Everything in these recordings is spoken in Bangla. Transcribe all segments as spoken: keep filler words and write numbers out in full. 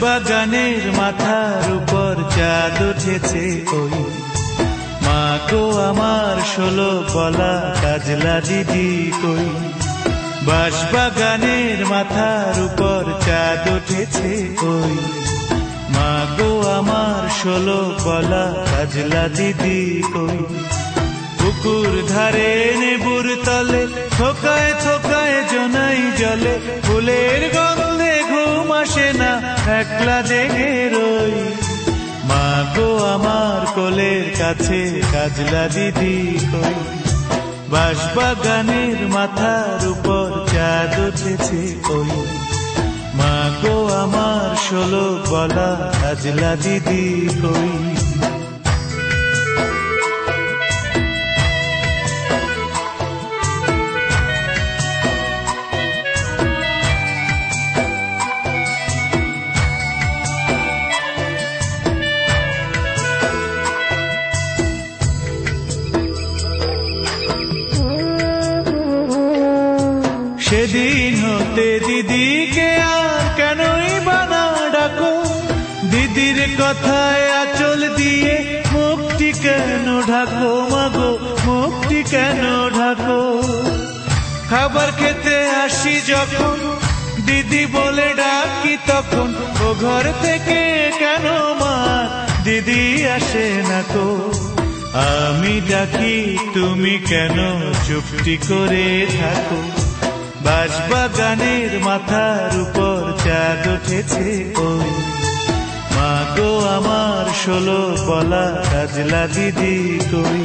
বাগানের মাথার উপর চাঁদ উঠেছে ওই মা গো আমার ষোলো গলা কাজলা দিদি কই। বাঁশ বাগানের মাথার উপর চাঁদ উঠেছে ওই মা গো আমার ষোলো গলা কাজলা দিদি কই। পুকুর ধারে নেবুর তলে থোকায় থোকায় জোনাই জলে ফুলের গন্ধে ঘুম আসে না একলা জেগে রই মা গো আমার কোলের কাছে কাজলা দিদি কই। বাঁশ বাগানের মাথার উপর চাঁদ উঠেছে ওই মা গো আমার ষোলো গলা কাজলা দিদি কই। সেদিন হতে দিদিকে আর কেনই বানা ডাকো দিদির কথায় আঁচল দিয়ে মুখটি কেন ঢাকো মাগো মুখটি কেন ঢাকো। খাবার খেতে আসি যখন দিদি বলে ডাকি তখন ও ঘর থেকে কেন মা দিদি আসে না কো। আমি ডাকি তুমি কেন চুপটি করে থাকো। বাঁশ বাগানের মাথার উপর চাঁদ উঠেছে ওই মা গো আমার ষোলো গলা কাজলা দিদি কই।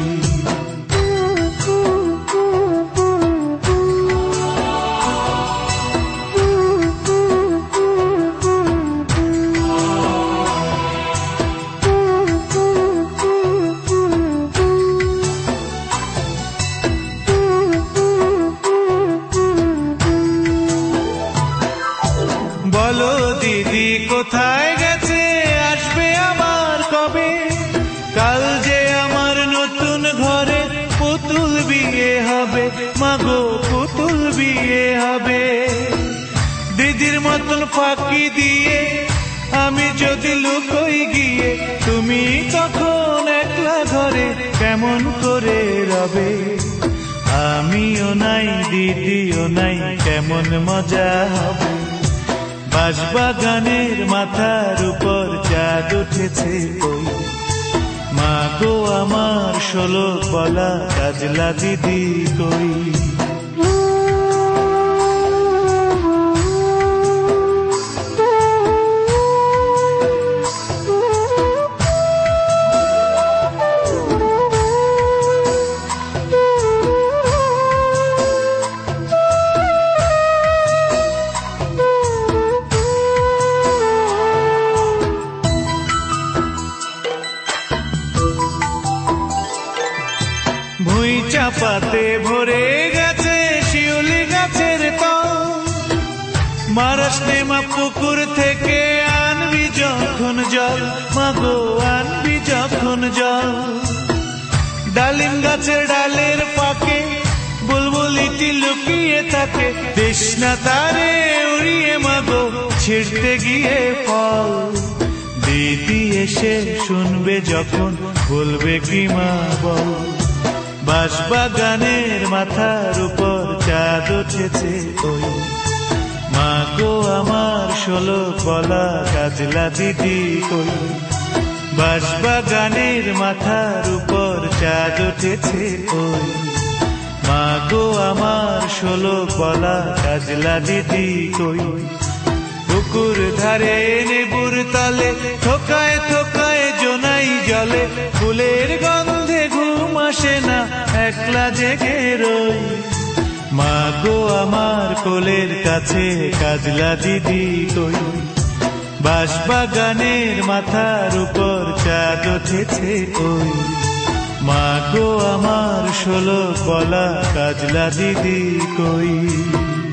বলো দিদি কোথায় গেছে আসবে আমার কবে। কাল যে আমার নতুন ঘরে পুতুল বিয়ে হবে মাগো পুতুল বিয়ে হবে। দিদির মতন ফাঁকি দিয়ে আমি যদি লুকোই গিয়ে তুমি তখন একলা ঘরে কেমন করে রবে। আমিও নাই দিদিও নাই কেমন মজা হবে। বাঁশ বাগানের মাথার উপর চাঁদ উঠেছে ওই মা গো আমার ষোলো গলা কাজলা দিদি কই। ভুঁই চাপাতে ভরে গেছে শিউলি গাছের তল মারাস নেমা পুকুর থেকে আনবি যখন জল মাগো আনবি যখন জল। ডালিম গাছের ডালের পাকে বুলবুলিটি লুকিয়ে থাকে তৃষ্ণা তারে উড়িয়ে মাগো ছিঁড়তে গিয়ে ফল। দিদি এসে শুনবে যখন বলবে কি মা বল। বাঁশ বাগানের মাথার উপর চাঁদ উঠেছে ওই মা গো আমার ষোলো গলা কাজলা দিদি কই। বাঁশ বাগানের মাথার উপর চাঁদ উঠেছে ওই মা গো আমার ষোলো গলা কাজলা দিদি কই। পুকুর ধারে নেবুর তলে থোকায় থোকায় জোনাই জলে ফুলের গন্ধে ঘুম আসে না একলা জেগে রই মা গো আমার কোলের কাছে কাজলা দিদি কই। বাঁশ বাগানের মাথার উপর চাঁদ উঠেছে ওই মা গো আমার ষোলো গলা কাজলা দিদি কই।